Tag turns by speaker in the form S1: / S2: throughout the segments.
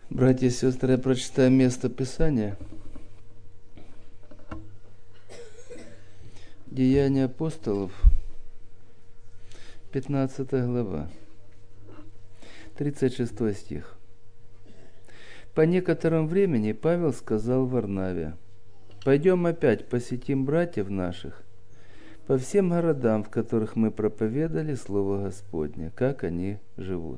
S1: Братья и сестры, я прочитаю место Писания. Деяния апостолов, 15 глава, 36 стих. По некотором времени Павел сказал Варнаве: «Пойдем опять посетим братьев наших по всем городам, в которых мы проповедали Слово Господне, как они живут».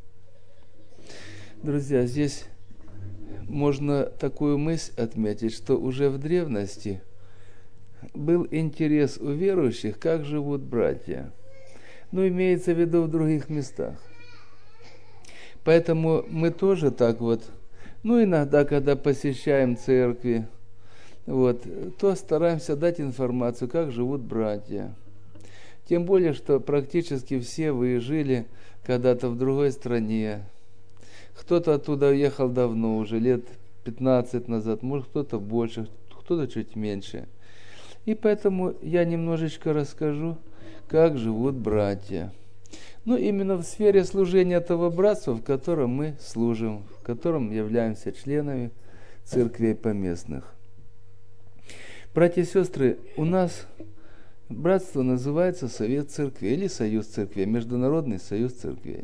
S1: Друзья, здесь можно такую мысль отметить, что уже в древности был интерес у верующих, как живут братья. Но имеется в виду в других местах. Поэтому мы тоже так вот, иногда, когда посещаем церкви, то стараемся дать информацию, как живут братья. Тем более, что практически все вы жили когда-то в другой стране. Кто-то оттуда уехал давно, уже лет 15 назад, может кто-то больше, кто-то чуть меньше. И поэтому я немножечко расскажу, как живут братья. Именно в сфере служения того братства, в котором мы служим, в котором являемся членами церквей поместных. Братья и сестры, у нас братство называется Совет Церквей или Союз Церквей, Международный Союз Церквей.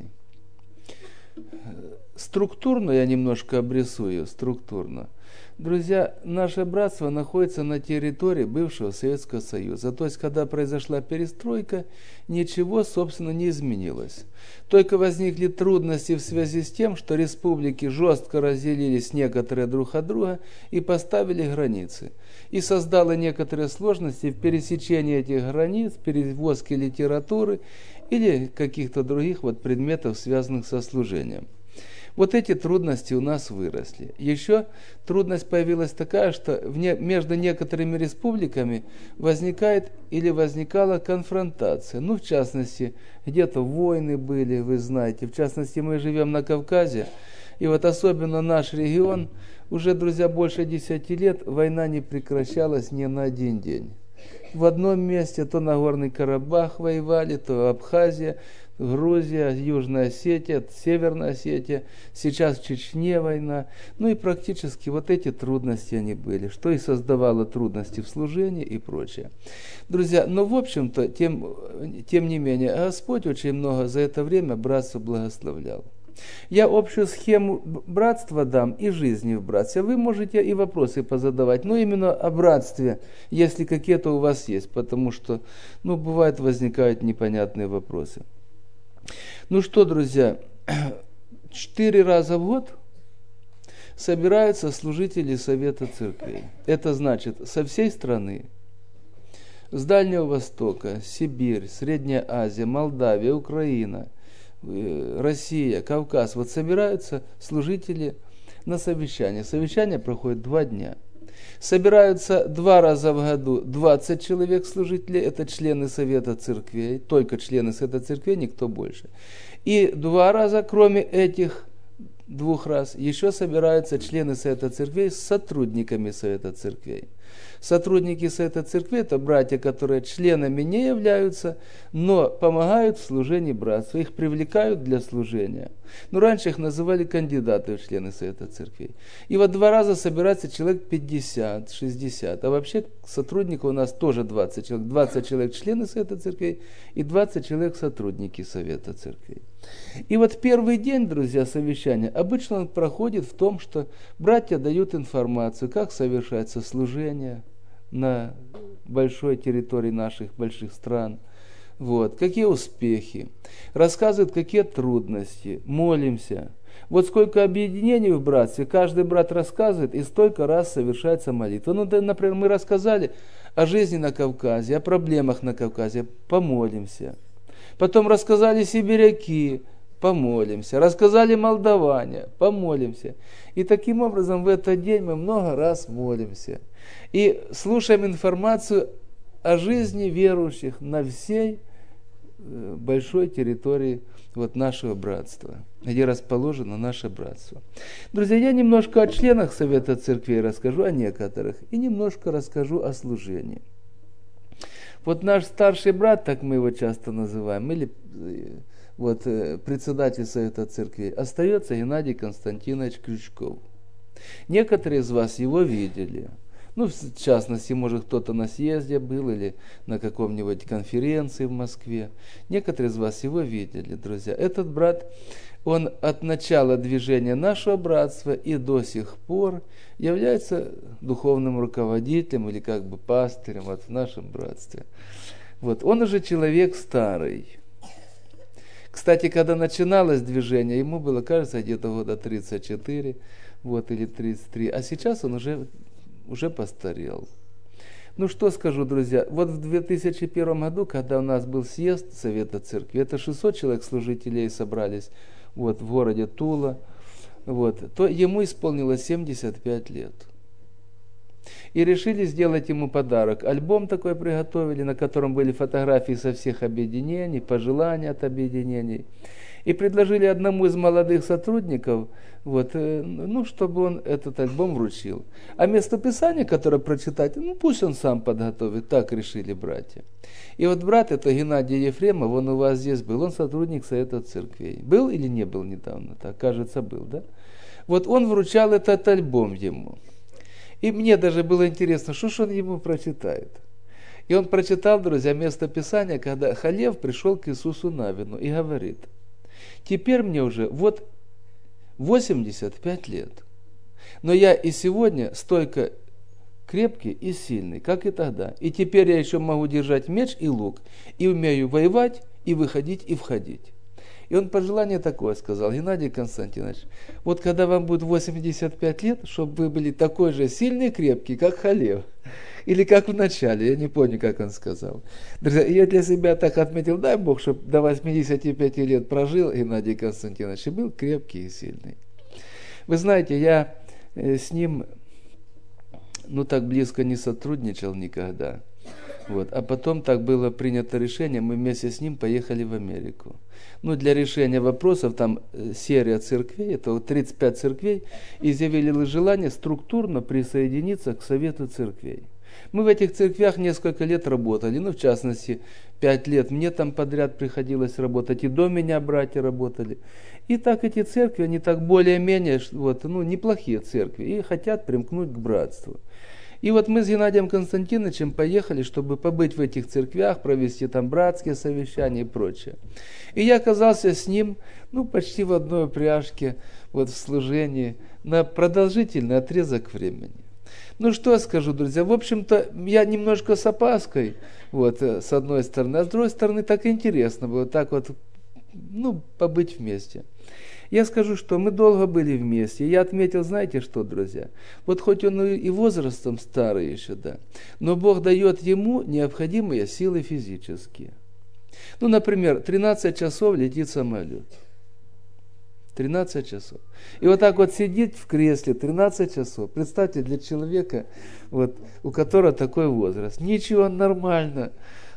S1: Структурно я немножко обрисую, структурно. Друзья, наше братство находится на территории бывшего Советского Союза. То есть, когда произошла перестройка, ничего, собственно, не изменилось. Только возникли трудности в связи с тем, что республики жестко разделились некоторые друг от друга и поставили границы. И создало некоторые сложности в пересечении этих границ, перевозке литературы или каких-то других предметов, связанных со служением. Эти трудности у нас выросли. Еще трудность появилась такая, что между некоторыми республиками возникает или возникала конфронтация. В частности, где-то войны были, вы знаете. В частности, мы живем на Кавказе. И особенно наш регион, уже, друзья, больше 10 лет война не прекращалась ни на один день. В одном месте то Нагорный Карабах воевали, то Абхазия, Грузия, Южная Осетия, Северная Осетия, сейчас в Чечне война. И практически эти трудности они были, что и создавало трудности в служении и прочее. Друзья, в общем-то, тем не менее, Господь очень много за это время братство благословлял. Я общую схему братства дам и жизни в братстве. Вы можете и вопросы позадавать, но именно о братстве, если какие-то у вас есть, потому что, бывает, возникают непонятные вопросы. Что, друзья, 4 раза в год собираются служители Совета Церквей. Это значит, со всей страны, с Дальнего Востока, Сибирь, Средняя Азия, Молдавия, Украина, Россия, Кавказ, собираются служители на совещание. Совещание проходит 2 дня. Собираются 2 раза в году 20 человек служителей, это члены Совета Церквей, только члены Совета Церквей, никто больше. И 2 раза, кроме этих 2 раз, еще собираются члены Совета Церквей с сотрудниками Совета Церквей. Сотрудники Совета Церкви – это братья, которые членами не являются, но помогают в служении братства, их привлекают для служения. Раньше их называли кандидаты в члены Совета Церквей. И 2 раза собирается человек 50, 60, а вообще сотрудников у нас тоже 20 человек. 20 человек члены Совета Церквей и 20 человек сотрудники Совета Церквей. И первый день, друзья, совещания обычно он проходит в том, что братья дают информацию, как совершается служение на большой территории наших больших стран, какие успехи, рассказывают, какие трудности, молимся. Сколько объединений в братстве, каждый брат рассказывает, и столько раз совершается молитва. Например, мы рассказали о жизни на Кавказе, о проблемах на Кавказе, помолимся. Потом рассказали сибиряки, помолимся. Рассказали молдаване, помолимся. И таким образом в этот день мы много раз молимся. И слушаем информацию о жизни верующих на всей большой территории нашего братства, где расположено наше братство. Друзья, я немножко о членах Совета Церквей расскажу, о некоторых, и немножко расскажу о служении. Наш старший брат, так мы его часто называем, или председатель Совета Церквей, остается Геннадий Константинович Крючков. Некоторые из вас его видели. Ну, в частности, может, кто-то на съезде был или на каком-нибудь конференции в Москве. Некоторые из вас его видели, друзья. Этот брат, он от начала движения нашего братства и до сих пор является духовным руководителем или как бы пастырем в нашем братстве. Он уже человек старый. Кстати, когда начиналось движение, ему было, кажется, где-то года 34, или 33, а сейчас он уже постарел. Ну что скажу, друзья, в 2001 году, когда у нас был съезд Совета Церкви, это 600 человек служителей собрались в городе Тула, то ему исполнилось 75 лет. И решили сделать ему подарок. Альбом такой приготовили, на котором были фотографии со всех объединений, пожелания от объединений. И предложили одному из молодых сотрудников, чтобы он этот альбом вручил. А местописание, которое прочитать, пусть он сам подготовит, так решили братья. И брат, это Геннадий Ефремов, он у вас здесь был, он сотрудник Совета Церквей. Был или не был недавно? Так, кажется, был, да? Он вручал этот альбом ему. И мне даже было интересно, что ж он ему прочитает. И он прочитал, друзья, местописание, когда Халев пришел к Иисусу Навину и говорит: теперь мне уже 85 лет, но я и сегодня столько крепкий и сильный, как и тогда. И теперь я еще могу держать меч и лук, и умею воевать, и выходить, и входить. И он пожелание такое сказал: Геннадий Константинович, когда вам будет 85 лет, чтобы вы были такой же сильный и крепкий, как Халев. Или как в начале, я не помню, как он сказал. Друзья, я для себя так отметил, дай Бог, чтобы до 85 лет прожил Геннадий Константинович и был крепкий и сильный. Вы знаете, я с ним так близко не сотрудничал никогда. А потом так было принято решение, мы вместе с ним поехали в Америку. Для решения вопросов, там серия церквей, это 35 церквей, изъявили желание структурно присоединиться к Совету Церквей. Мы в этих церквях несколько лет работали, в частности, 5 лет мне там подряд приходилось работать, и до меня братья работали. И так эти церкви, они так более-менее, неплохие церкви, и хотят примкнуть к братству. И мы с Геннадием Константиновичем поехали, чтобы побыть в этих церквях, провести там братские совещания и прочее. И я оказался с ним, почти в одной упряжке, в служении, на продолжительный отрезок времени. Что я скажу, друзья, в общем-то, я немножко с опаской, с одной стороны, а с другой стороны, так интересно было, так побыть вместе. Я скажу, что мы долго были вместе. Я отметил, знаете что, друзья? Хоть он и возрастом старый еще, да, но Бог дает ему необходимые силы физические. Например, 13 часов летит самолет. 13 часов. И так сидит в кресле 13 часов. Представьте, для человека, у которого такой возраст. Ничего, нормально.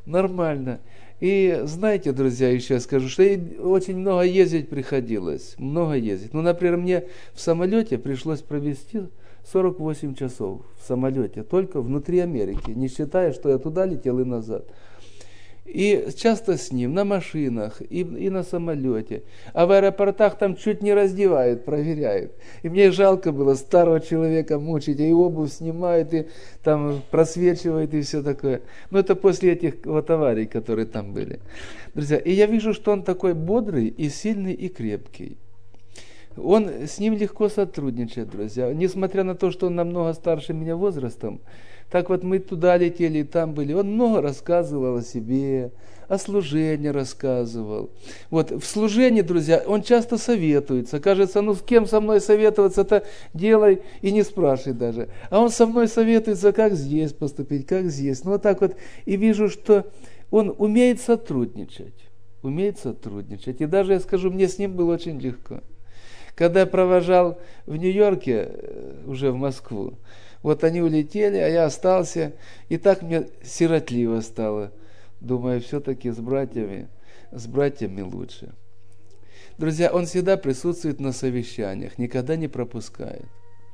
S1: И знаете, друзья, еще я скажу, что очень много ездить приходилось. Например, мне в самолете пришлось провести 48 часов в самолете, только внутри Америки, не считая, что я туда летел и назад. И часто с ним на машинах и на самолете. А в аэропортах там чуть не раздевают, проверяют. И мне жалко было старого человека мучить, и обувь снимают, и там просвечивают, и все такое. Это после этих аварий, которые там были. Друзья, и я вижу, что он такой бодрый и сильный и крепкий. С ним легко сотрудничать, друзья. Несмотря на то, что он намного старше меня возрастом, так мы туда летели, и там были. Он много рассказывал о себе, о служении рассказывал. В служении, друзья, он часто советуется. Кажется, с кем со мной советоваться-то, делай и не спрашивай даже. А он со мной советуется, как здесь поступить, как здесь. И вижу, что он умеет сотрудничать. И даже, я скажу, мне с ним было очень легко. Когда я провожал в Нью-Йорке, уже в Москву, они улетели, а я остался, и так мне сиротливо стало. Думаю, все-таки с братьями лучше. Друзья, он всегда присутствует на совещаниях, никогда не пропускает.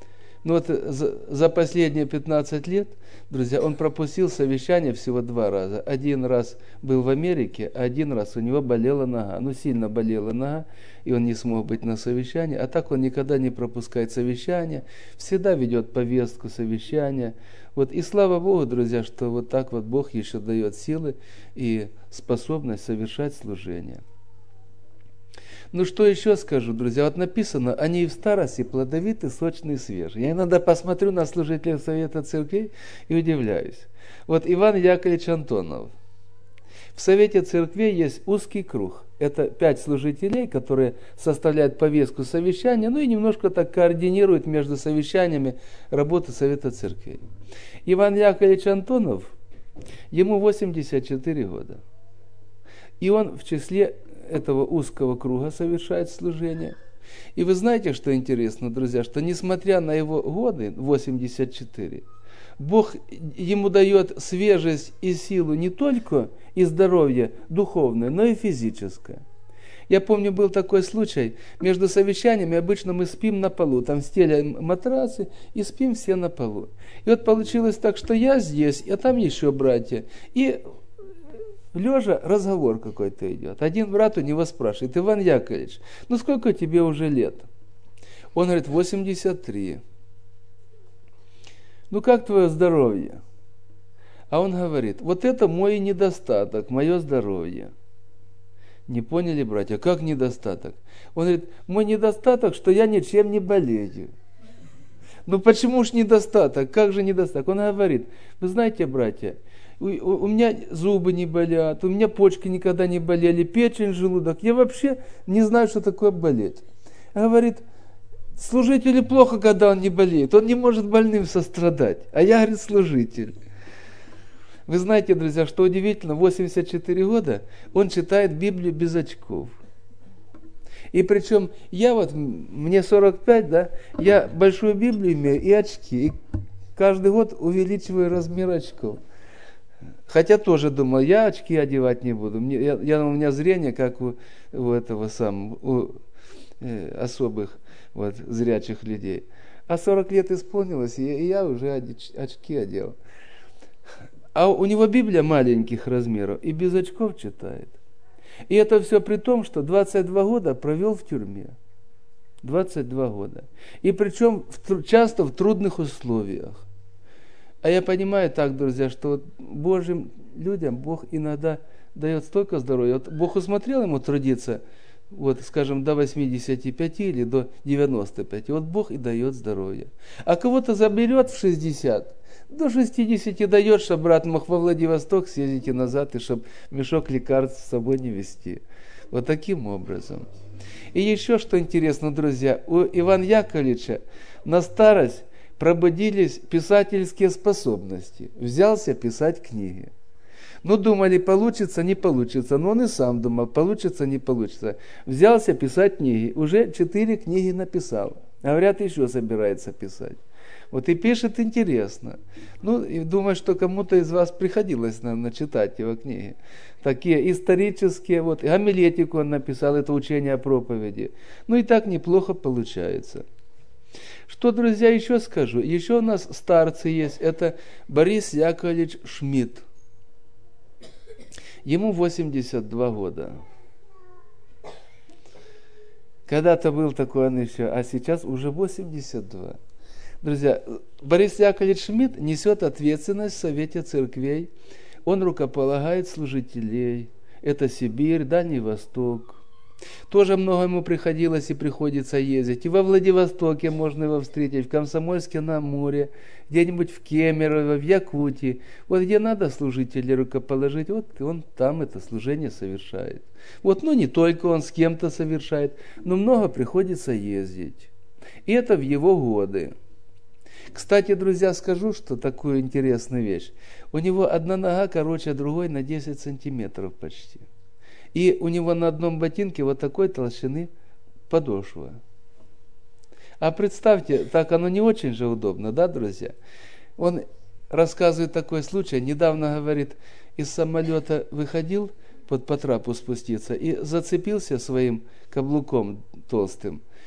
S1: Но вот за последние 15 лет, друзья, он пропустил совещание всего 2 раза. 1 раз был в Америке, а 1 раз у него болела нога. Ну, сильно болела нога, и он не смог быть на совещании. А так он никогда не пропускает совещания, всегда ведет повестку совещания. Вот, и слава Богу, друзья, что вот так вот Бог еще дает силы и способность совершать служение. Ну, что еще скажу, друзья? Вот написано, они и в старости плодовиты, сочные и свежие. Я иногда посмотрю на служителей Совета Церквей и удивляюсь. Вот Иван Яковлевич Антонов. В Совете Церквей есть узкий круг. Это 5 служителей, которые составляют повестку совещания, ну и немножко так координируют между совещаниями работы Совета Церквей. Иван Яковлевич Антонов, ему 84 года. И он в числе этого узкого круга совершает служение. И вы знаете, что интересно, друзья, что несмотря на его годы, 84, Бог ему дает свежесть и силу не только и здоровье духовное, но и физическое. Я помню, был такой случай, между совещаниями обычно мы спим на полу, там стелям матрасы и спим все на полу. И вот получилось так, что я здесь, а там еще братья. И лежа разговор какой-то идет. Один брат у него спрашивает: Иван Яковлевич, ну сколько тебе уже лет? Он говорит: 83. Ну как твое здоровье? А он говорит: вот это мой недостаток, мое здоровье. Не поняли, братья, как недостаток? Он говорит: мой недостаток, что я ничем не болею. Ну почему ж недостаток? Как же недостаток? Он говорит: вы знаете, братья, у меня зубы не болят, у меня почки никогда не болели, печень, желудок. Я вообще не знаю, что такое болеть. Говорит: служителю плохо, когда он не болеет. Он не может больным сострадать. А я, говорит, служитель. Вы знаете, друзья, что удивительно, 84 года он читает Библию без очков. И причем я вот, мне 45, да, я большую Библию имею и очки. И каждый год увеличиваю размер очков. Хотя тоже думал, я очки одевать не буду. У меня зрение, как у этого самого, особых вот, зрячих людей. А 40 лет исполнилось, и я уже очки одел. А у него Библия маленьких размеров, и без очков читает. И это все при том, что 22 года провел в тюрьме. 22 года. И причем часто в трудных условиях. А я понимаю так, друзья, что вот Божьим людям Бог иногда дает столько здоровья. Вот Бог усмотрел ему трудиться, вот, скажем, до 85 или до 95. Вот Бог и дает здоровье. А кого-то заберет в 60, до 60 дает, чтобы брат мог во Владивосток съездить и назад, и чтобы мешок лекарств с собой не везти. Вот таким образом. И еще что интересно, друзья, у Ивана Яковлевича на старость пробудились писательские способности. Взялся писать книги. Ну, думали, получится, не получится. Но он и сам думал, получится, не получится. Взялся писать книги. Уже 4 книги написал. Говорят, еще собирается писать. Вот и пишет интересно. Ну, и думаю, что кому-то из вас приходилось, наверное, читать его книги. Такие исторические, вот, и гомилетику он написал, это учение о проповеди. Ну, и так неплохо получается. Что, друзья, еще скажу? Еще у нас старцы есть. Это Борис Яковлевич Шмидт. Ему 82 года. Когда-то был такой он еще, а сейчас уже 82. Друзья, Борис Яковлевич Шмидт несет ответственность в Совете Церквей. Он рукополагает служителей. Это Сибирь, Дальний Восток. Тоже много ему приходилось и приходится ездить. И во Владивостоке можно его встретить, в Комсомольске-на-Амуре, где-нибудь в Кемерово, в Якутии. Вот где надо служителей рукоположить, вот он там это служение совершает. Вот, ну не только он с кем-то совершает, но много приходится ездить. И это в его годы. Кстати, друзья, скажу, что такую интересную вещь. У него одна нога короче другой на 10 сантиметров почти. И у него на одном ботинке вот такой толщины подошва. А представьте, так оно не очень же удобно, да, друзья? Он рассказывает такой случай. Недавно, говорит, из самолета выходил по трапу спуститься и зацепился своим каблуком толстым.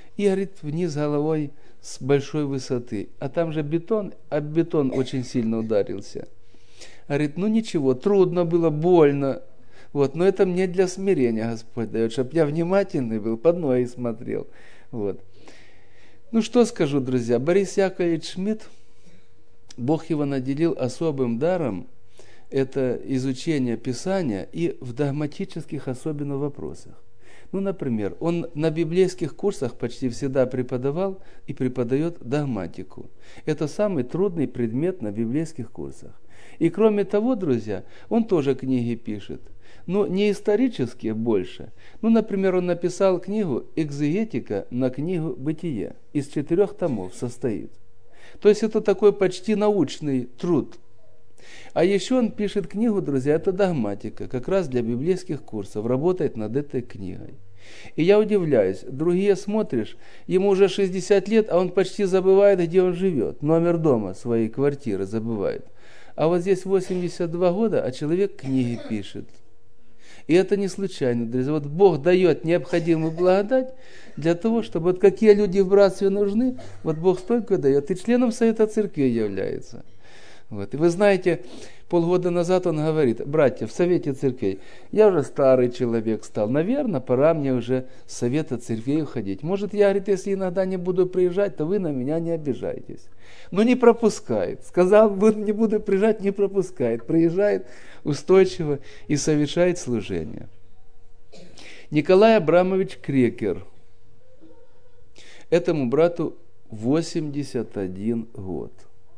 S1: и, говорит, вниз головой с большой высоты. А там же бетон, а бетон очень сильно ударился. Говорит, ну ничего, трудно было, больно. Вот, но это мне для смирения Господь дает, чтобы я внимательный был, под ноги смотрел. Вот. Ну что скажу, друзья, Борис Яковлевич Шмидт, Бог его наделил особым даром, это изучение Писания и в догматических особенно вопросах. Ну, например, он на библейских курсах почти всегда преподавал и преподает догматику. Это самый трудный предмет на библейских курсах. И кроме того, друзья, он тоже книги пишет. Но не исторические больше. Ну, например, он написал книгу «Экзегетика» на книгу «Бытие». Из 4 томов состоит. То есть это такой почти научный труд. А еще он пишет книгу, друзья, это догматика, как раз для библейских курсов, работает над этой книгой. И я удивляюсь, другие смотришь, ему уже 60 лет, а он почти забывает, где он живет, номер дома своей квартиры забывает. А вот здесь 82 года, а человек книги пишет. И это не случайно, друзья. Вот Бог дает необходимую благодать для того, чтобы вот какие люди в братстве нужны, вот Бог столько дает, и членом Совета Церкви является. Вот. И вы знаете, полгода назад он говорит: братья, в Совете Церквей, я уже старый человек стал, наверное, пора мне уже с Совета Церквей уходить. Может, я, говорит, если иногда не буду приезжать, то вы на меня не обижайтесь. Но не пропускает. Сказал, не буду приезжать, не пропускает. Приезжает устойчиво и совершает служение. Николай Абрамович Крекер. Этому брату 81 год.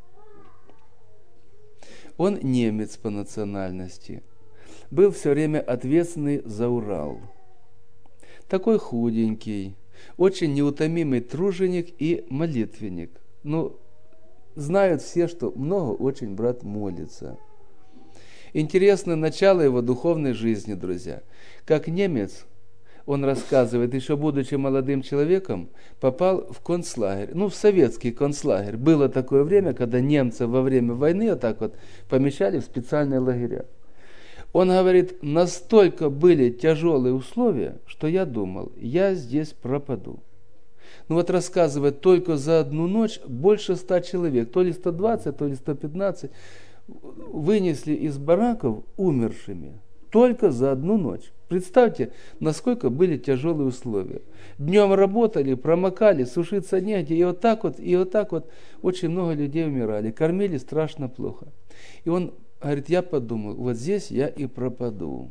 S1: Он немец по национальности. Был все время ответственный за Урал. Такой худенький, очень неутомимый труженик и молитвенник. Ну, знают все, что много очень брат молится. Интересно начало его духовной жизни, друзья. Как немец, он рассказывает, еще будучи молодым человеком, попал в концлагерь, в советский концлагерь. Было такое время, когда немцев во время войны вот так вот помещали в специальные лагеря. Он говорит, настолько были тяжелые условия, что я думал, я здесь пропаду. Рассказывает, только за одну ночь больше 100 человек, то ли 120, то ли 115, вынесли из бараков умершими. Только за одну ночь. Представьте, насколько были тяжелые условия. Днем работали, промокали, сушиться негде, и вот так вот очень много людей умирали. Кормили страшно плохо. И он говорит, я подумал, вот здесь я и пропаду.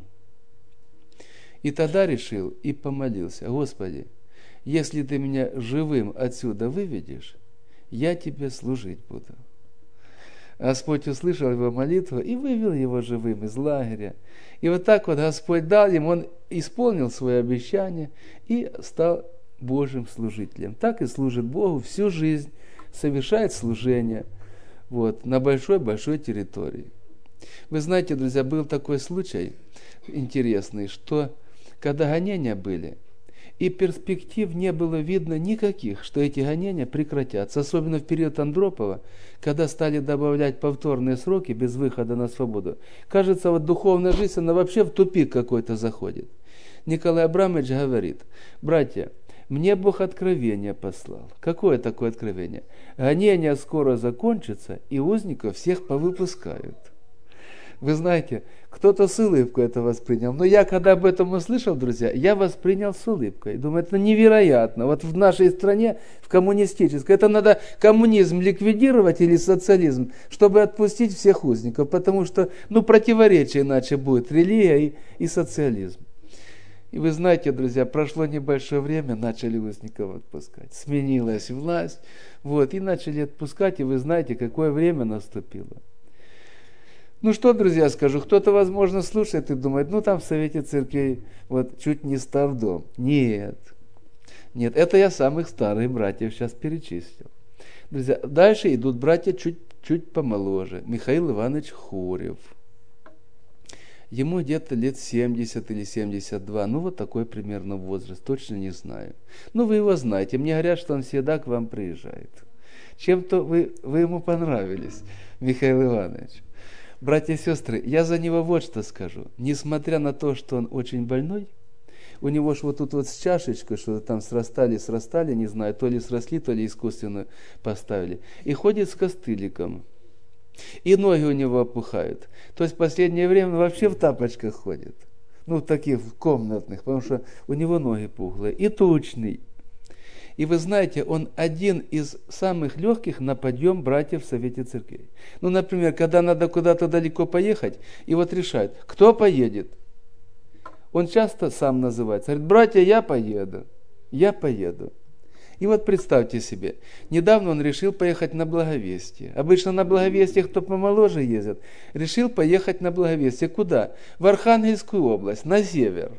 S1: И тогда решил и помолился, Господи, если ты меня живым отсюда выведешь, я тебе служить буду. Господь услышал его молитву и вывел его живым из лагеря. И вот так вот Господь дал ему, он исполнил свое обещание и стал Божьим служителем. Так и служит Богу всю жизнь, совершает служение на большой-большой территории. Вы знаете, друзья, был такой случай интересный, что когда гонения были, и перспектив не было видно никаких, что эти гонения прекратятся. Особенно в период Андропова, когда стали добавлять повторные сроки без выхода на свободу. Кажется, духовная жизнь, она вообще в тупик какой-то заходит. Николай Абрамович говорит, братья, мне Бог откровение послал. Какое такое откровение? Гонения скоро закончатся, и узников всех повыпускают. Вы знаете, кто-то с улыбкой это воспринял. Но я, когда об этом услышал, друзья, я воспринял с улыбкой. Думаю, это невероятно. Вот в нашей стране, в коммунистической, это надо коммунизм ликвидировать или социализм, чтобы отпустить всех узников. Потому что, противоречие иначе будет религия и социализм. И вы знаете, друзья, прошло небольшое время, начали узников отпускать. Сменилась власть, и начали отпускать, и вы знаете, какое время наступило. Что, друзья, скажу, кто-то, возможно, слушает и думает, там в Совете Церквей чуть не стардом. Нет, это я самых старых братьев сейчас перечислил. Друзья, дальше идут братья чуть помоложе. Михаил Иванович Хорев. Ему где-то лет 70 или 72, такой примерно возраст, точно не знаю. Вы его знаете, мне говорят, что он всегда к вам приезжает. Чем-то вы ему понравились, Михаил Иванович. Братья и сестры, я за него вот что скажу. Несмотря на то, что он очень больной, у него ж вот тут вот с чашечкой что-то там срастали, не знаю, то ли сросли, то ли искусственно поставили. И ходит с костыликом. И ноги у него опухают. То есть в последнее время он вообще в тапочках ходит. Ну, таких комнатных, потому что у него ноги пухлые. И тучный. И вы знаете, он один из самых легких на подъем братьев в Совете Церквей. Ну, например, когда надо куда-то далеко поехать, и вот решают, кто поедет. Он часто сам называется. Говорит, братья, я поеду. И вот представьте себе, недавно он решил поехать на Благовестие. Обычно на Благовестие, кто помоложе ездит, решил поехать на Благовестие. Куда? В Архангельскую область, на север.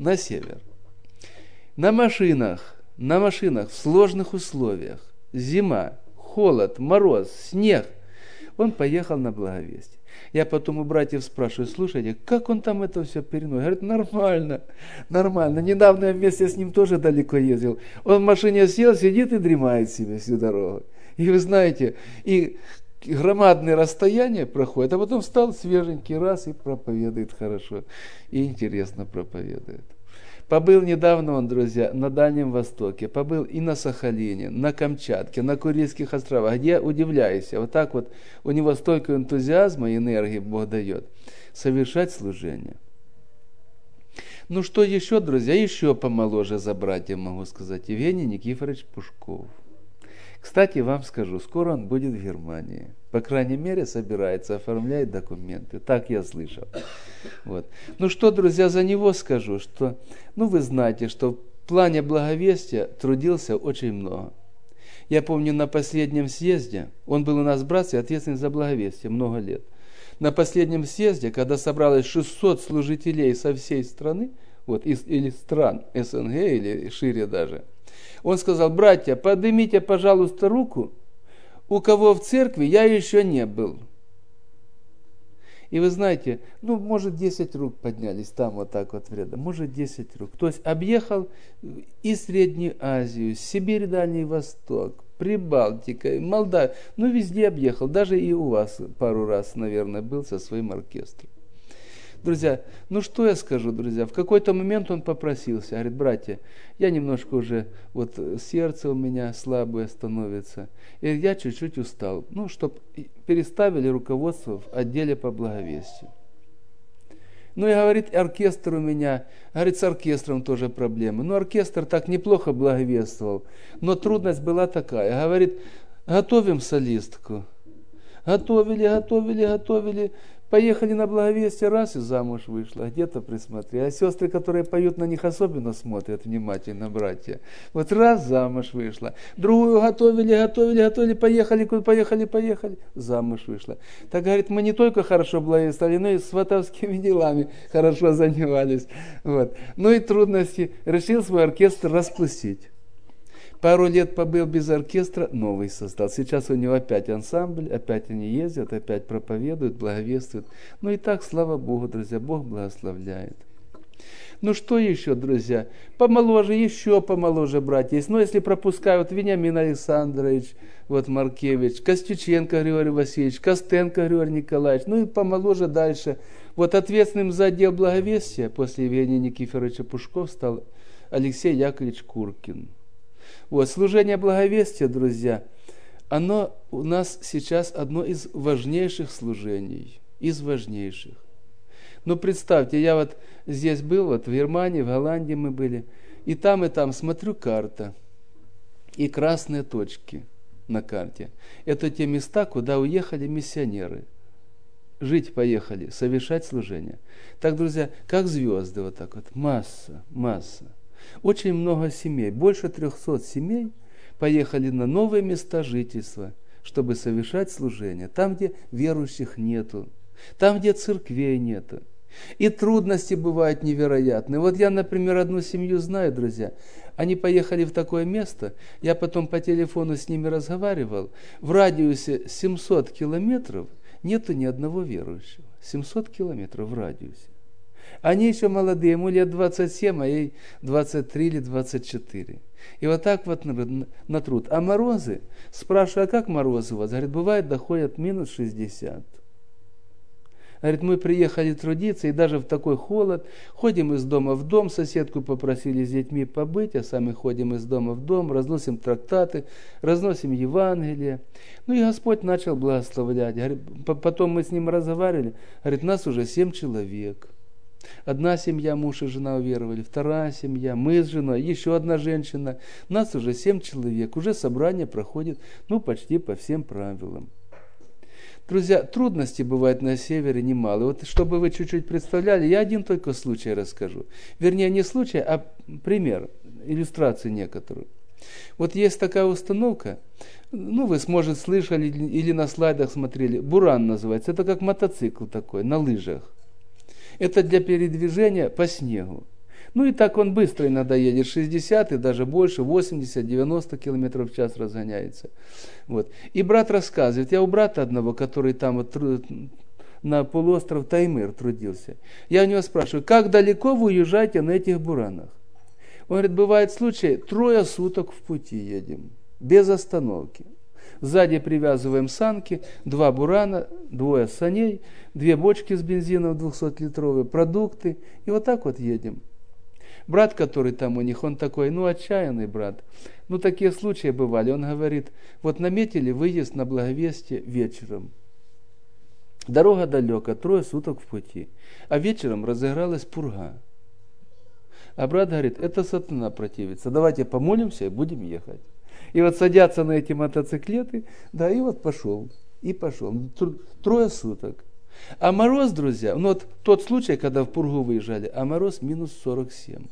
S1: На машинах, в сложных условиях. Зима, холод, мороз, снег. Он поехал на Благовестие. Я потом у братьев спрашиваю, слушайте, как он там это все переносит? Говорит, нормально. Недавно я вместе с ним тоже далеко ездил. Он в машине сел, сидит и дремает себе всю дорогу. И вы знаете, и громадные расстояния проходят, а потом встал свеженький раз и проповедует хорошо. И интересно проповедует. Побыл недавно он, друзья, на Дальнем Востоке, побыл и на Сахалине, на Камчатке, на Курильских островах, где, удивляюсь, вот так вот у него столько энтузиазма и энергии Бог дает, совершать служение. Ну что еще, друзья, еще помоложе за братьям могу сказать, Евгений Никифорович Пушков. Кстати, вам скажу, скоро он будет в Германии. По крайней мере, собирается, оформляет документы. Так я слышал. Вот. Ну что, друзья, за него скажу, что, вы знаете, что в плане благовестия трудился очень много. Я помню, на последнем съезде, он был у нас в братстве, ответственный за благовестие много лет. На последнем съезде, когда собралось 600 служителей со всей страны, или стран СНГ, или шире даже, он сказал, братья, поднимите, пожалуйста, руку, у кого в церкви я еще не был. И вы знаете, может 10 рук поднялись там вот так вот в ряд, может 10 рук. То есть объехал и Среднюю Азию, Сибирь, Дальний Восток, Прибалтика, Молдавию, везде объехал, даже и у вас пару раз, наверное, был со своим оркестром. Друзья, что я скажу, друзья, в какой-то момент он попросился, говорит, братья, я немножко уже, сердце у меня слабое становится, и я чуть-чуть устал, чтобы переставили руководство в отделе по благовестию. И говорит, оркестр у меня, говорит, с оркестром тоже проблемы. Оркестр так неплохо благовествовал, но трудность была такая, говорит, готовим солистку. Готовили, поехали на благовестие, раз и замуж вышла, где-то присмотрели. А сестры, которые поют, на них особенно смотрят внимательно, братья. Раз замуж вышла, другую готовили, поехали, замуж вышла. Так, говорит, мы не только хорошо благовествовали, но и сватовскими делами хорошо занимались. И трудности, решил свой оркестр распустить. Пару лет побыл без оркестра, новый создал. Сейчас у него опять ансамбль, опять они ездят, опять проповедуют, благовествуют. И так, слава Богу, друзья, Бог благословляет. Что еще, друзья? Еще помоложе братья есть. Если пропускают, Вениамин Александрович, Маркевич, Костюченко Григорий Васильевич, Костенко Григорий Николаевич, и помоложе дальше. Ответственным за отдел благовестия после Евгения Никифоровича Пушков стал Алексей Яковлевич Куркин. Служение благовестия, друзья, оно у нас сейчас одно из важнейших служений, представьте, я здесь был, в Германии, в Голландии мы были, и там смотрю карта, и красные точки на карте. Это те места, куда уехали миссионеры. Жить поехали, совершать служение. Так, друзья, как звезды, масса. Очень много семей, больше 300 семей поехали на новые места жительства, чтобы совершать служение. Там, где верующих нету, там, где церквей нету. И трудности бывают невероятные. Я, например, одну семью знаю, друзья. Они поехали в такое место, я потом по телефону с ними разговаривал. В радиусе 700 километров нету ни одного верующего. 700 километров в радиусе. Они еще молодые, ему лет 27, а ей 23 или 24. И так на труд. А морозы, спрашиваю, а как морозы у вас? Говорит, бывает, доходят минус 60. Говорит, мы приехали трудиться, и даже в такой холод ходим из дома в дом, соседку попросили с детьми побыть, а сами ходим из дома в дом, разносим трактаты, разносим Евангелие. Ну и Господь начал благословлять. Говорит, потом мы с ним разговаривали, говорит, нас уже 7 человек. Одна семья, муж и жена уверовали, вторая семья, мы с женой, еще одна женщина. Нас уже 7 человек, уже собрание проходит, почти по всем правилам. Друзья, трудностей бывает на севере немало. Вот чтобы вы чуть-чуть представляли, я один только случай расскажу. Вернее, не случай, а пример, иллюстрацию некоторую. Вот есть такая установка, вы, может, слышали или на слайдах смотрели, буран называется. Это как мотоцикл такой, на лыжах. Это для передвижения по снегу. И так он быстро иногда едет, 60 и даже больше, 80-90 км в час разгоняется. Вот. И брат рассказывает, я у брата одного, который там на полуостров Таймыр трудился, я у него спрашиваю, как далеко вы уезжаете на этих буранах? Он говорит, бывает случай, 3 суток в пути едем, без остановки. Сзади привязываем санки, 2 бурана, 2 саней, 2 бочки с бензином 200-литровые, продукты. И вот так вот едем. Брат, который там у них, он такой, отчаянный брат. Такие случаи бывали. Он говорит, вот наметили выезд на Благовестие вечером. Дорога далека, 3 суток в пути. А вечером разыгралась пурга. А брат говорит, это сатана противится. Давайте помолимся и будем ехать. И вот садятся на эти мотоциклеты, и вот пошел. И пошел. 3 суток. А мороз, друзья, тот случай, когда в пургу выезжали, а мороз минус 47.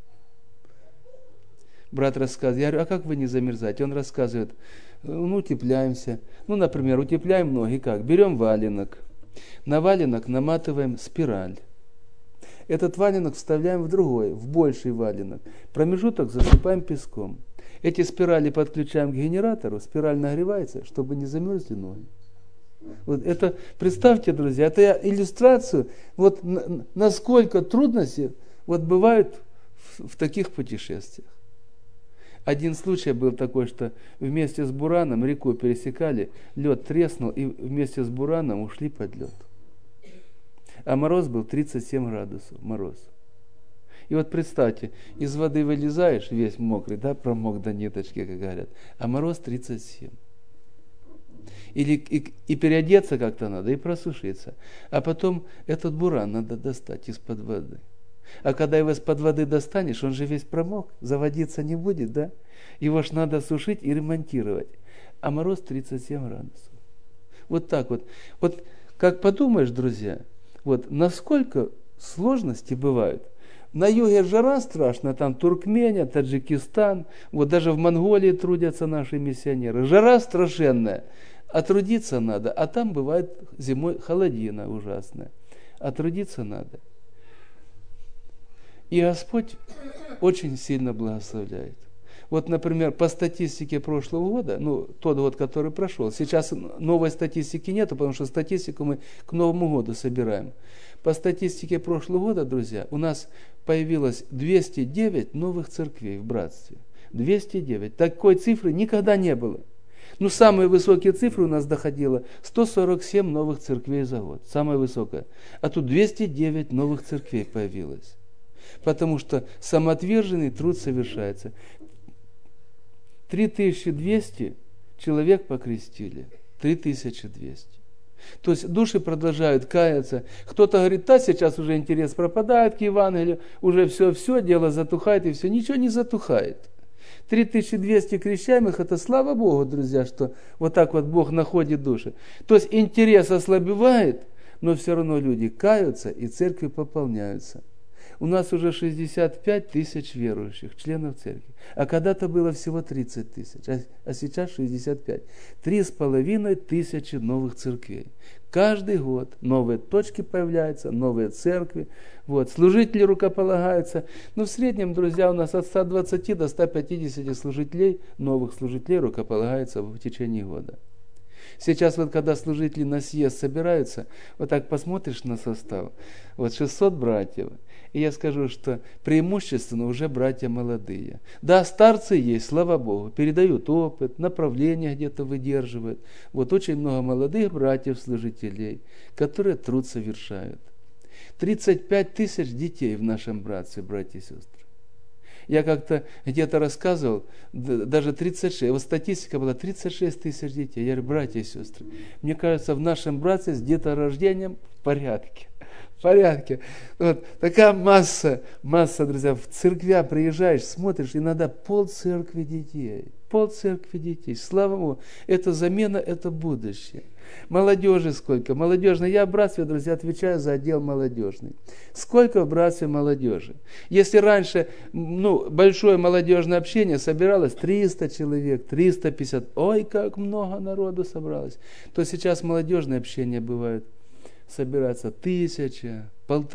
S1: Брат рассказывает, я говорю, а как вы не замерзаете? Он рассказывает, утепляемся. Например, утепляем ноги как? Берем валенок. На валенок наматываем спираль. Этот валенок вставляем в другой, в больший валенок. Промежуток засыпаем песком. Эти спирали подключаем к генератору, спираль нагревается, чтобы не замерзли ноги. Вот это, представьте, друзья, это я иллюстрацию, насколько трудности бывают в таких путешествиях. Один случай был такой, что вместе с бураном реку пересекали, лед треснул, и вместе с бураном ушли под лед. А мороз был 37 градусов, мороз. И вот представьте, из воды вылезаешь, весь мокрый, промок до ниточки, как говорят, а мороз 37. И переодеться как-то надо, и просушиться. А потом этот буран надо достать из-под воды. А когда его из-под воды достанешь, он же весь промок, заводиться не будет, да? Его ж надо сушить и ремонтировать. А мороз 37 градусов. Вот так вот. Вот как подумаешь, друзья, насколько сложности бывают. На юге жара страшная, там Туркмения, Таджикистан, даже в Монголии трудятся наши миссионеры. Жара страшенная, а трудиться надо, а там бывает зимой холодина ужасная, а трудиться надо. И Господь очень сильно благословляет. Например, по статистике прошлого года, тот год, который прошел, сейчас новой статистики нету, потому что статистику мы к Новому году собираем. По статистике прошлого года, друзья, у нас появилось 209 новых церквей в братстве. 209. Такой цифры никогда не было. Самые высокие цифры у нас доходило 147 новых церквей за год. Самая высокая. А тут 209 новых церквей появилось. Потому что самоотверженный труд совершается. 3200 человек покрестили. 3200. То есть души продолжают каяться. Кто-то говорит, сейчас уже интерес пропадает к Евангелию, уже все, дело затухает и все. Ничего не затухает. 3200 крещаемых, это слава Богу, друзья, что вот так вот Бог находит души. То есть интерес ослабевает, но все равно люди каются и церкви пополняются. У нас уже 65 тысяч верующих, членов церкви. А когда-то было всего 30 тысяч, а сейчас 65. 3500 новых церквей. Каждый год новые точки появляются, новые церкви. Служители рукополагаются. В среднем, друзья, у нас от 120 до 150 служителей, новых служителей рукополагается в течение года. Сейчас вот когда служители на съезд собираются, вот так посмотришь на состав, вот 600 братьев, и я скажу, что преимущественно уже братья молодые. Да, старцы есть, слава Богу, передают опыт, направление где-то выдерживают. Вот очень много молодых братьев-служителей, которые труд совершают. 35 тысяч детей в нашем братстве, братья и сестры. Я как-то где-то рассказывал, даже 36, вот статистика была 36 тысяч детей. Я говорю, братья и сестры, мне кажется, в нашем братстве с деторождением в порядке. В порядке. Вот такая масса, друзья, в церквя приезжаешь, смотришь, иногда полцеркви детей. Полцеркви детей. Слава Богу, это замена, это будущее. Молодежи сколько? Молодежной. Я в братстве, друзья, отвечаю за отдел молодежный. Сколько в братстве молодежи? Если раньше большое молодежное общение собиралось 300 человек, 350, ой, как много народу собралось, то сейчас молодежное общение бывает. Собирается 1000,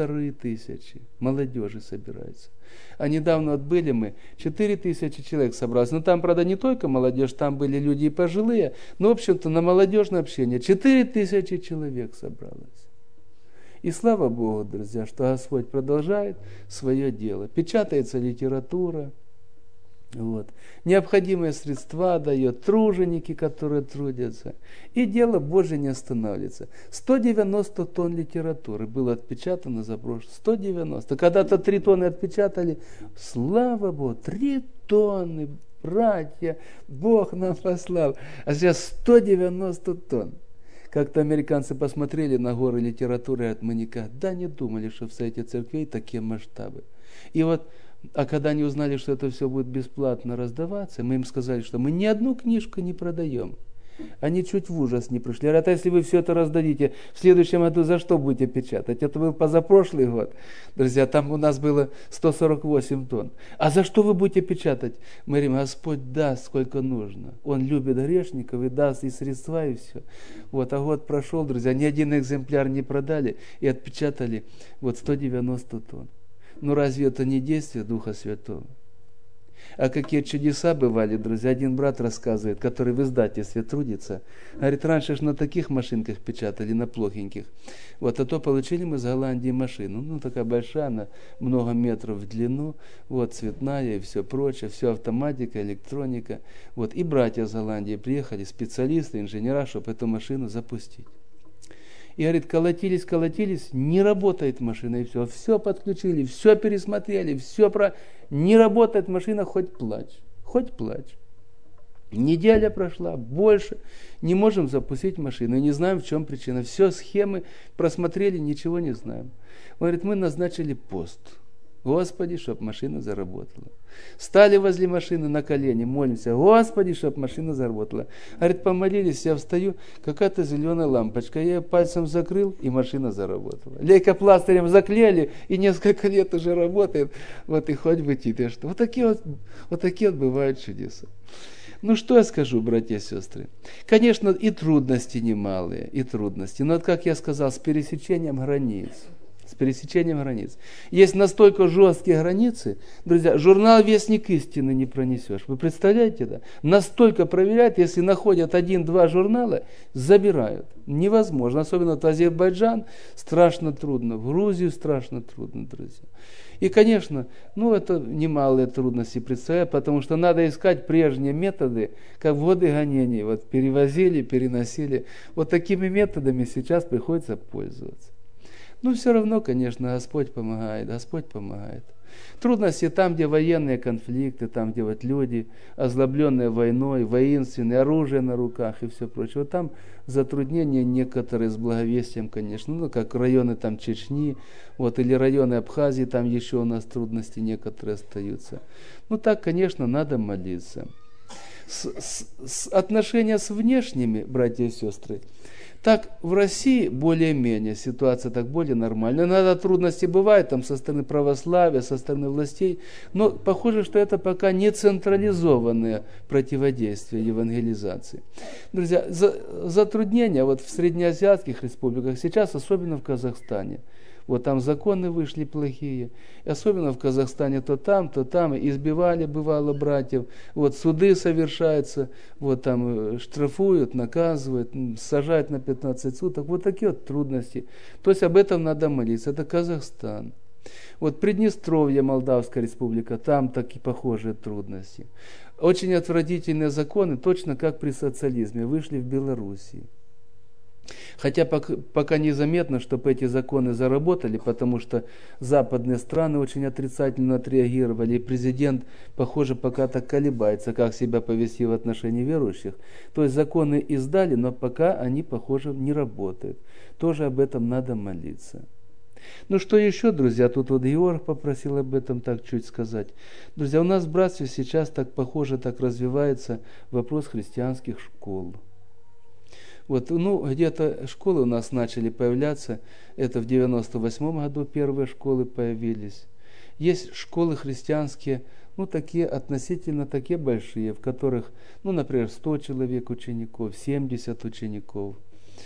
S1: 1500 молодежи собирается. А недавно вот были мы, 4000 человек собралось. Но там, правда, не только молодежь, там были люди и пожилые. Но, в общем-то, на молодежное общение 4000 человек собралось. И слава Богу, друзья, что Господь продолжает свое дело. Печатается литература. Вот. Необходимые средства дает, труженики, которые трудятся. И дело Божие не останавливается. 190 тонн литературы было отпечатано за прошлое. 190. Когда-то 3 тонны отпечатали. Слава Богу, 3 тонны, братья, Бог нам послал. А сейчас 190 тонн. Как-то американцы посмотрели на горы литературы, и говорят, мы никогда не думали, что в Совете Церквей такие масштабы. И вот, а когда они узнали, что это все будет бесплатно раздаваться, мы им сказали, что мы ни одну книжку не продаем. Они чуть в ужас не пришли. Говорят, а если вы все это раздадите, в следующем году за что будете печатать? Это был позапрошлый год. Друзья, там у нас было 148 тонн. А за что вы будете печатать? Мы говорим, Господь даст, сколько нужно. Он любит грешников и даст и средства, и все. Вот, а год прошел, друзья, ни один экземпляр не продали и отпечатали 190 тонн. Ну разве это не действие Духа Святого? А какие чудеса бывали, друзья. Один брат рассказывает, который в издательстве трудится. Говорит, раньше ж на таких машинках печатали, на плохеньких. Вот, а то получили мы из Голландии машину. Такая большая, она много метров в длину. Вот, цветная и все прочее. Все автоматика, электроника. Вот, и братья из Голландии приехали, специалисты, инженера, чтобы эту машину запустить. И, говорит, колотились, не работает машина, и все. Все подключили, все пересмотрели, не работает машина, хоть плачь. Неделя прошла, больше, не можем запустить машину, не знаем, в чем причина. Все схемы просмотрели, ничего не знаем. Он говорит, мы назначили пост. Господи, чтоб машина заработала. Стали возле машины на колени, молимся. Господи, чтоб машина заработала. Говорит, помолились, я встаю, какая-то зеленая лампочка. Я ее пальцем закрыл, и машина заработала. Лейкопластырем заклеили, и несколько лет уже работает. Вот и хоть бы тебе что. Вот такие бывают чудеса. Что я скажу, братья и сестры? Конечно, и трудности немалые, и трудности. Но, как я сказал, с пересечением границ. Есть настолько жесткие границы, друзья, журнал «Вестник истины» не пронесешь. Вы представляете, да? Настолько проверяют, если находят 1-2 журнала, забирают. Невозможно. Особенно в Азербайджан страшно трудно, в Грузию страшно трудно, друзья. И, конечно, это немалые трудности представляют, потому что надо искать прежние методы, как в годы гонений. Вот перевозили, переносили. Вот такими методами сейчас приходится пользоваться. Все равно, конечно, Господь помогает. Трудности там, где военные конфликты, там, где люди, озлобленные войной, воинственные, оружие на руках и все прочее. Вот там затруднения некоторые с благовестием, конечно, как районы там Чечни, или районы Абхазии, там еще у нас трудности некоторые остаются. Так, конечно, надо молиться. Отношения с внешними, братья и сестры, так в России более-менее ситуация так более нормальная. Иногда трудности бывают там со стороны православия, со стороны властей, но похоже, что это пока не централизованное противодействие евангелизации. Друзья, затруднения в среднеазиатских республиках сейчас, особенно в Казахстане. вот там законы вышли плохие. И особенно в Казахстане то там, избивали, бывало, братьев. Вот суды совершаются, вот там штрафуют, наказывают, сажают на 15 суток. Вот такие вот трудности. То есть об этом надо молиться. Это Казахстан. Вот Приднестровье, Молдавская республика, там такие похожие трудности. Очень отвратительные законы, точно как при социализме, вышли в Белоруссии. Хотя пока незаметно, чтобы эти законы заработали, потому что западные страны очень отрицательно отреагировали, и президент, похоже, пока так колебается, как себя повести в отношении верующих. То есть законы издали, но пока они, похоже, не работают. Тоже об этом надо молиться. Ну что еще, друзья, тут вот Георг попросил об этом так чуть сказать. Друзья, у нас в братстве сейчас так похоже, так развивается вопрос христианских школ. Вот, где-то школы у нас начали появляться, это в 98 году первые школы появились. Есть школы христианские, такие относительно такие большие, в которых, например, 100 человек учеников, 70 учеников.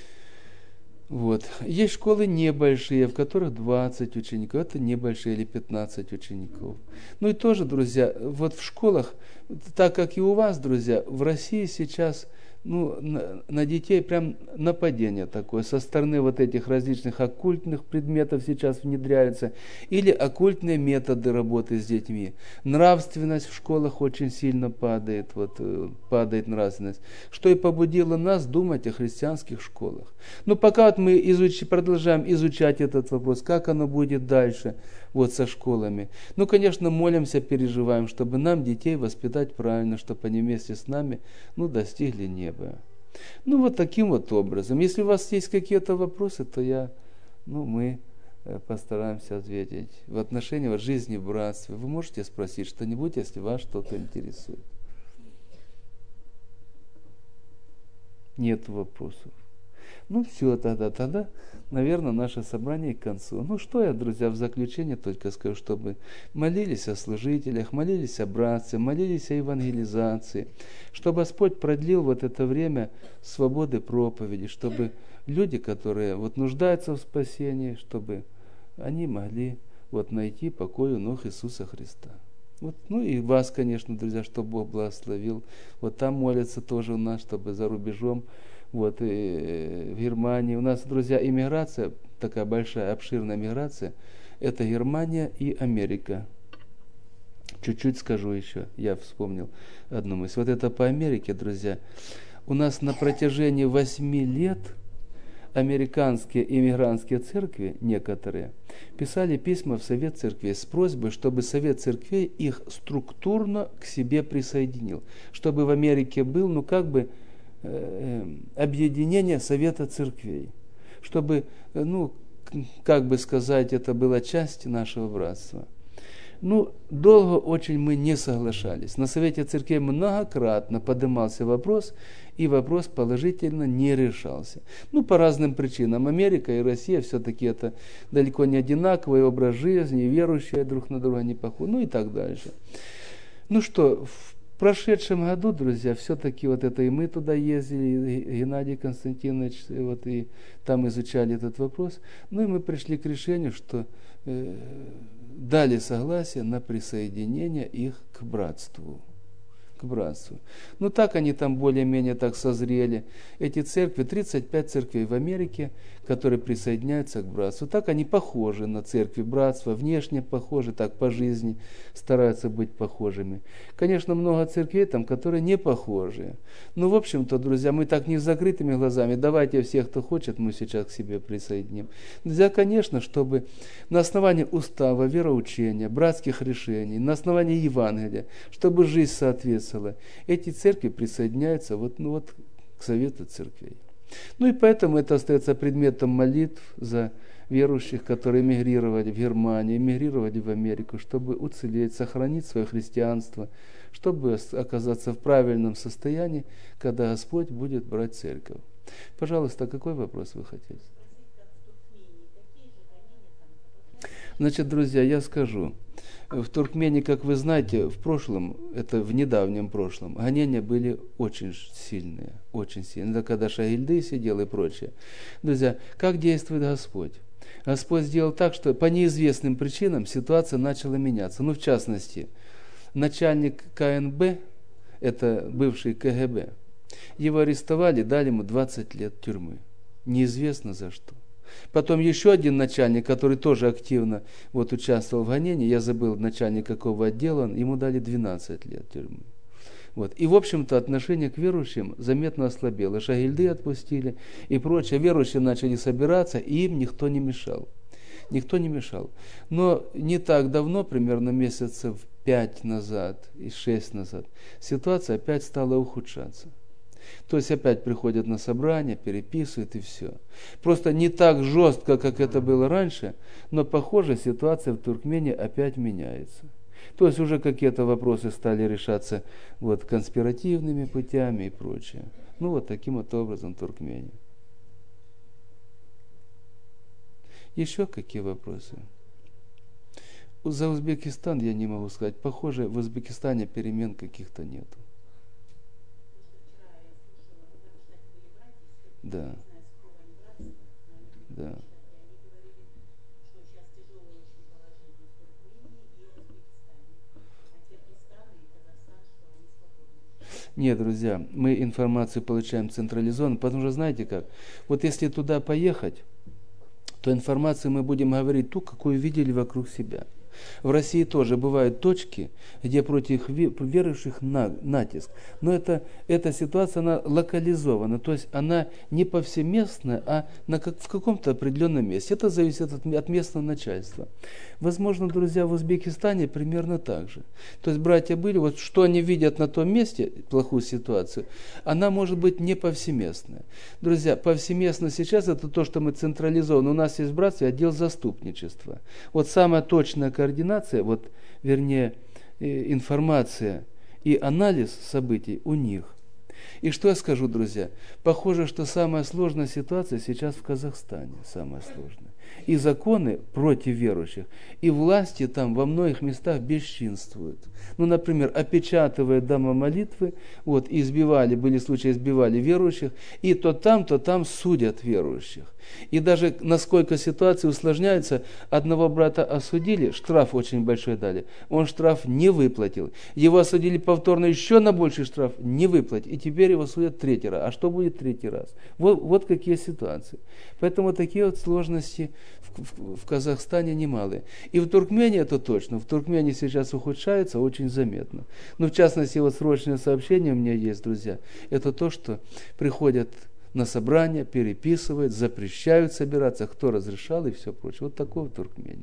S1: Вот. Есть школы небольшие, в которых 20 учеников, это небольшие или 15 учеников. И тоже, друзья, вот в школах, так как и у вас, друзья, в России сейчас на детей прям нападение такое со стороны вот этих различных оккультных предметов сейчас внедряются, или оккультные методы работы с детьми. Нравственность в школах очень сильно падает, падает нравственность, что и побудило нас думать о христианских школах. Но пока мы продолжаем изучать этот вопрос, как оно будет дальше со школами. Конечно, молимся, переживаем, чтобы нам детей воспитать правильно, чтобы они вместе с нами достигли неба. Вот таким вот образом. Если у вас есть какие-то вопросы, то мы постараемся ответить. В отношении жизни в братстве вы можете спросить что-нибудь, если вас что-то интересует. Нет вопросов. Все, тогда, наверное, наше собрание к концу. Что я, друзья, в заключение только скажу, чтобы молились о служителях, молились о братстве, молились о евангелизации, чтобы Господь продлил это время свободы проповеди, чтобы люди, которые нуждаются в спасении, чтобы они могли найти покой у ног Иисуса Христа. И вас, конечно, друзья, чтобы Бог благословил. Там молятся тоже у нас, чтобы за рубежом, и в Германии. У нас, друзья, иммиграция, такая большая, обширная миграция, это Германия и Америка. Чуть-чуть скажу еще, я вспомнил одну мысль. Это по Америке, друзья. У нас на протяжении 8 лет американские иммигрантские церкви, некоторые, писали письма в Совет Церквей с просьбой, чтобы Совет Церквей их структурно к себе присоединил. Чтобы в Америке был, объединение Совета Церквей. Чтобы, это была часть нашего братства. Долго очень мы не соглашались. На Совете Церквей многократно поднимался вопрос, и вопрос положительно не решался. По разным причинам. Америка и Россия все-таки это далеко не одинаковый образ жизни, верующие друг на друга не похожи, и так дальше. В прошедшем году, друзья, все-таки и мы туда ездили, и Геннадий Константинович, и там изучали этот вопрос. И мы пришли к решению, что дали согласие на присоединение их к братству. Так они там более-менее так созрели. Эти церкви, 35 церквей в Америке, которые присоединяются к братству. Так они похожи на церкви братства, внешне похожи, так по жизни стараются быть похожими. Конечно, много церквей там, которые не похожи. В общем-то, друзья, мы так не с закрытыми глазами. Давайте всех, кто хочет, мы сейчас к себе присоединим. Друзья, конечно, чтобы на основании устава, вероучения, братских решений, на основании Евангелия, чтобы жизнь соответствовала, эти церкви присоединяются к Совету Церквей. И поэтому это остается предметом молитв за верующих, которые эмигрировали в Германию, эмигрировали в Америку, чтобы уцелеть, сохранить свое христианство, чтобы оказаться в правильном состоянии, когда Господь будет брать церковь. Пожалуйста, какой вопрос вы хотели? Друзья, я скажу. В Туркмении, как вы знаете, в прошлом, это в недавнем прошлом, гонения были очень сильные, очень сильные. Это когда Шагильды сидел и прочее. Друзья, как действует Господь? Господь сделал так, что по неизвестным причинам ситуация начала меняться. Ну, в частности, начальник КНБ, это бывший КГБ, его арестовали, дали ему 20 лет тюрьмы. Неизвестно за что. Потом еще один начальник, который тоже активно участвовал в гонении, я забыл начальник какого отдела, ему дали 12 лет тюрьмы. И, в общем-то, отношение к верующим заметно ослабело. Шагильды отпустили и прочее. Верующие начали собираться, и им никто не мешал. Никто не мешал. Но не так давно, примерно месяцев 5 назад и 6 назад, ситуация опять стала ухудшаться. То есть опять приходят на собрания, переписывают и все. Просто не так жестко, как это было раньше, но, похоже, ситуация в Туркмении опять меняется. То есть уже какие-то вопросы стали решаться конспиративными путями и прочее. Таким образом Туркмения. Еще какие вопросы? За Узбекистан я не могу сказать. Похоже, в Узбекистане перемен каких-то нету. Да. Да. Нет, друзья, мы информацию получаем централизованно, потому что знаете как? Если туда поехать, то информацию мы будем говорить ту, какую видели вокруг себя. В России тоже бывают точки, где против верующих натиск. Но эта ситуация, она локализована, то есть она не повсеместная, а в каком-то определенном месте. Это зависит от местного начальства. Возможно, друзья, в Узбекистане примерно так же. То есть братья были, что они видят на том месте, плохую ситуацию, она может быть не повсеместная. Друзья, повсеместно сейчас это то, что мы централизованы. У нас есть в братстве отдел заступничества. Самая точная координация, информация и анализ событий у них. И что я скажу, друзья? Похоже, что самая сложная ситуация сейчас в Казахстане. Самая сложная. И законы против верующих, и власти там во многих местах бесчинствуют. Например, опечатывая дома молитвы, были случаи, избивали верующих, и то там судят верующих. И даже насколько ситуация усложняется, одного брата осудили, штраф очень большой дали, он штраф не выплатил. Его осудили повторно еще на больший штраф, не выплатил. И теперь его судят 3-й раз. А что будет 3-й раз? Вот какие ситуации. Поэтому такие сложности в Казахстане немалые. И в Туркмении это точно. В Туркмении сейчас ухудшается очень заметно. В частности, срочное сообщение у меня есть, друзья. Это то, что приходят на собрания, переписывают, запрещают собираться, кто разрешал и все прочее. Такое в Туркмении.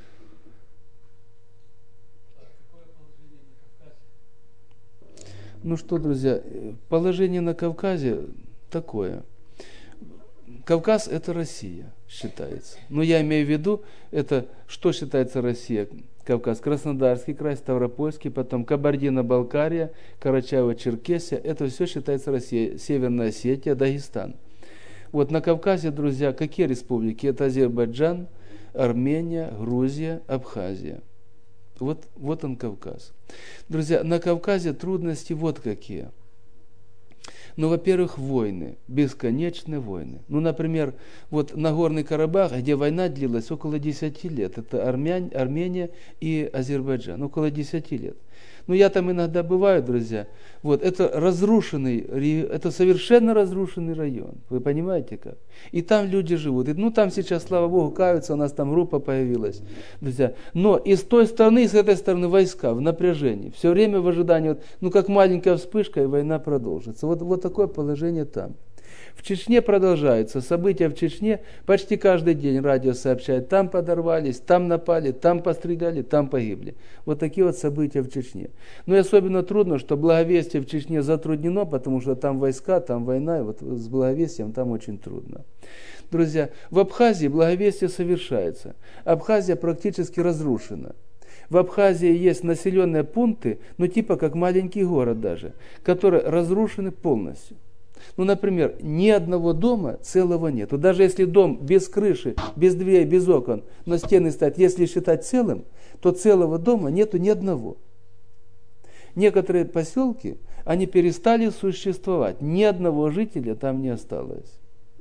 S1: Что, друзья, положение на Кавказе такое. Кавказ – это Россия, считается. Но я имею в виду, это что считается Россия? Кавказ, Краснодарский край, Ставропольский, потом Кабардино-Балкария, Карачаево-Черкесия. Это все считается Россией. Северная Осетия, Дагестан. На Кавказе, друзья, какие республики? Это Азербайджан, Армения, Грузия, Абхазия. Вот он Кавказ. Друзья, на Кавказе трудности какие. Во-первых, войны, бесконечные войны. Например, Нагорный Карабах, где война длилась около 10 лет. Это Армения и Азербайджан. Около 10 лет. Я там иногда бываю, друзья. Это это совершенно разрушенный район. Вы понимаете как? И там люди живут. И, там сейчас, слава Богу, каются, у нас там группа появилась, друзья. Но и с той стороны, и с этой стороны войска в напряжении. Все время в ожидании, как маленькая вспышка, и война продолжится. Вот такое положение там. В Чечне продолжаются события в Чечне. Почти каждый день радио сообщает, там подорвались, там напали, там постреляли, там погибли. Такие события в Чечне. И особенно трудно, что благовестие в Чечне затруднено, потому что там войска, там война, и с благовестием там очень трудно. Друзья, в Абхазии благовестие совершается. Абхазия практически разрушена. В Абхазии есть населенные пункты, типа как маленький город даже, которые разрушены полностью. Например, ни одного дома целого нету. Даже если дом без крыши, без дверей, без окон, но стены стоят, если считать целым, то целого дома нету ни одного. Некоторые поселки, они перестали существовать. Ни одного жителя там не осталось.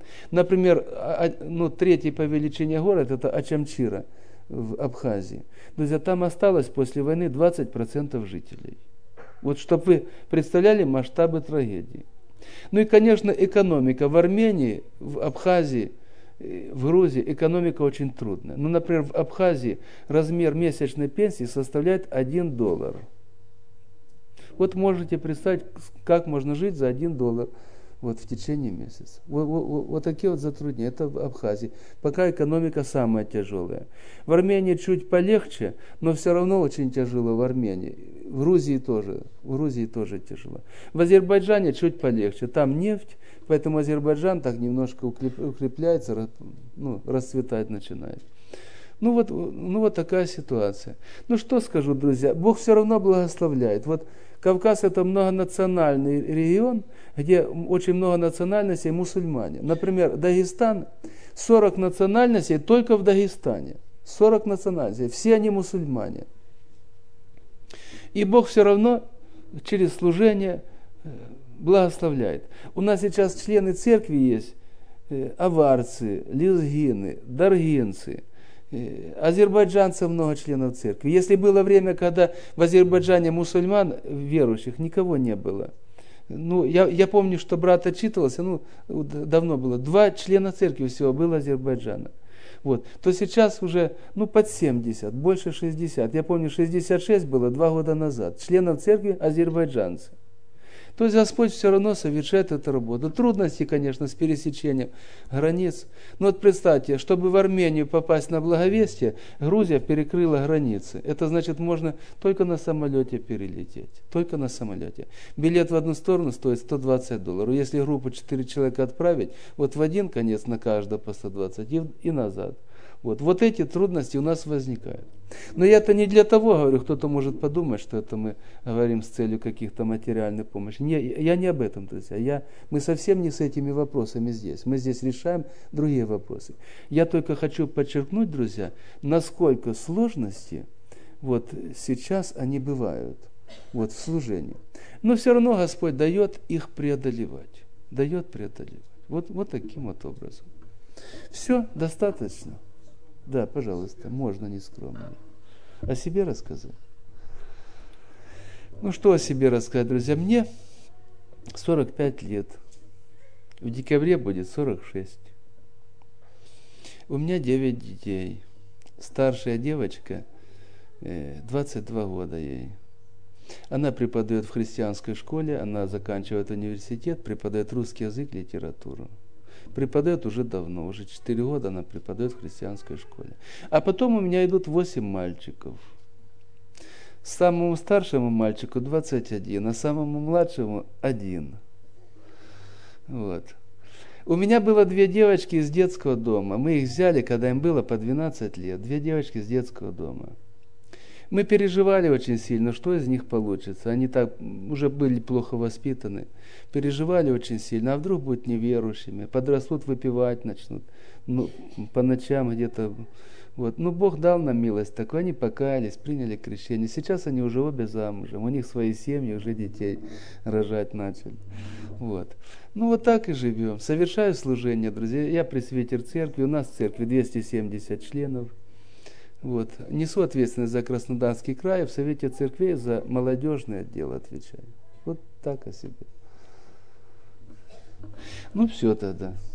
S1: Например, третий по величине город это Ачамчира в Абхазии. Друзья, там осталось после войны 20% жителей. Вот чтобы вы представляли масштабы трагедии. Ну и, конечно, экономика в Армении, в Абхазии, в Грузии экономика очень трудная. Ну, например, в Абхазии размер месячной пенсии составляет $1. Вот можете представить, как можно жить за $1 вот, в течение месяца. Вот такие вот затруднения. Это в Абхазии. Пока экономика самая тяжелая. В Армении чуть полегче, но все равно очень тяжело в Армении. В Грузии тоже тяжело. В Азербайджане чуть полегче. Там нефть, поэтому Азербайджан так немножко укрепляется, расцветать начинает. Ну вот такая ситуация. Ну что скажу, друзья, Бог все равно благословляет. Вот Кавказ это многонациональный регион, где очень много национальностей мусульмане. Например, Дагестан, 40 национальностей только в Дагестане. 40 национальностей, все они мусульмане. И Бог все равно через служение благословляет. У нас сейчас члены церкви есть аварцы, лезгины, даргинцы. Азербайджанцев много членов церкви. Если было время, когда в Азербайджане мусульман верующих никого не было. Я помню, что брат отчитывался, давно было, 2 члена церкви всего было Азербайджана. Вот. То сейчас уже под 70, больше 60. Я помню, 66 было 2 года назад. Членов церкви азербайджанцы. То есть Господь все равно совершает эту работу. Трудности, конечно, с пересечением границ. Но вот представьте, чтобы в Армению попасть на благовестие, Грузия перекрыла границы. Это значит, можно только на самолете перелететь. Только на самолете. Билет в одну сторону стоит $120. Если группу 4 человека отправить, вот в один конец на каждого по 120 и назад. Вот эти трудности у нас возникают. Но я это не для того говорю, кто-то может подумать, что это мы говорим с целью каких-то материальной помощи. Я не об этом, друзья. Мы совсем не с этими вопросами здесь. Мы здесь решаем другие вопросы. Я только хочу подчеркнуть, друзья, насколько сложности вот сейчас они бывают в служении. Но все равно Господь дает их преодолевать. Вот таким вот образом. Все, достаточно. Да, пожалуйста, можно нескромно. О себе рассказать. Что о себе рассказать, друзья? Мне 45 лет. В декабре будет 46. У меня 9 детей. Старшая девочка, 22 года ей. Она преподает в христианской школе, она заканчивает университет, преподает русский язык, литературу. Преподает уже давно, уже 4 года она преподает в христианской школе. А потом у меня идут 8 мальчиков. Самому старшему мальчику 21, а самому младшему 1. Вот. У меня было 2 девочки из детского дома. Мы их взяли, когда им было по 12 лет. 2 девочки из детского дома. Мы переживали очень сильно, что из них получится. Они так уже были плохо воспитаны. Переживали очень сильно. А вдруг будут неверующими, подрастут, выпивать начнут. По ночам где-то. Вот. Бог дал нам милость такую. Они покаялись, приняли крещение. Сейчас они уже обе замужем. У них свои семьи, уже детей рожать начали. Вот. Вот так и живем. Совершаю служение, друзья. Я пресвитер церкви. У нас в церкви 270 членов. Вот. Несу ответственность за Краснодарский край, в Совете церквей за молодежный отдел отвечаю. Вот так о себе. Все тогда.